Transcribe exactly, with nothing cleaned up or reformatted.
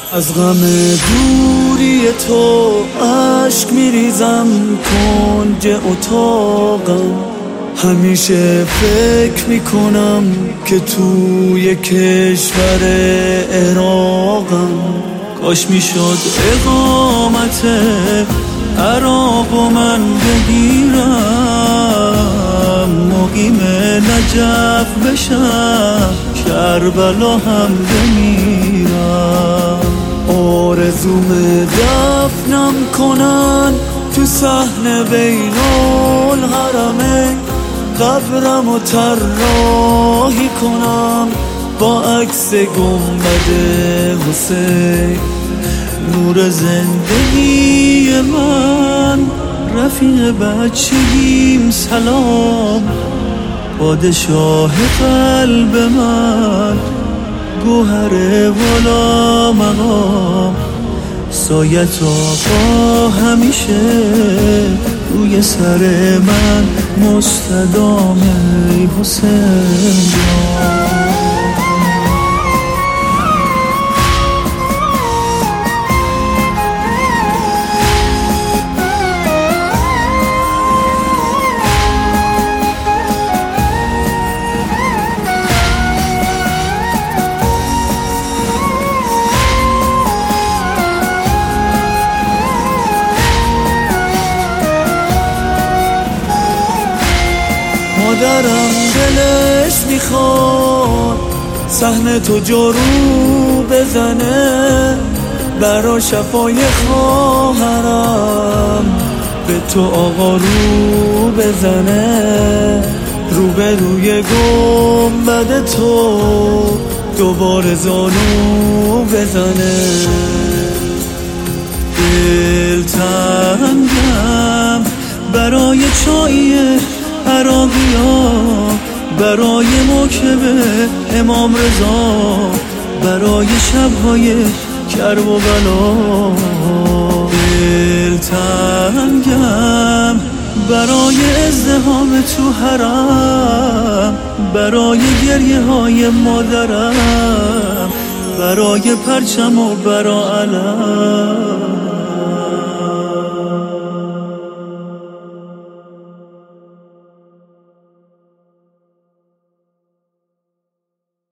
از غم دوری تو اشک میریزم کنج اتاقم. همیشه فکر میکنم که توی کشور عراقم. کاش میشد اقامت عراق و من بگیرم، مقیم نجف بشم، کربلا هم بمیرم. آرزوم دفنم کنن تو صحن بین الحرمین، قبرم و طراحی کنم با عکس گنبد حسین. نور زندگی من، رفیق بچگیم سلام، پادشاه قلب من، گوهر والا مقام. سایت آقا همیشه روی سر من مستدام ای حسین جان. مادرم دلش میخواد صحن تو جارو بزنه، برا شفای خواهرم به تو آقا رو بزنه. رو به روی گنبد تو دوباره زانو بزنه. دلتنگم برای چای عراقیا، برای موکب امام رضا، برای شبهای کرب و بلا. دلتنگم برای ازدحام تو حرم، برای گریه های مادرم، برای پرچم و برا علم.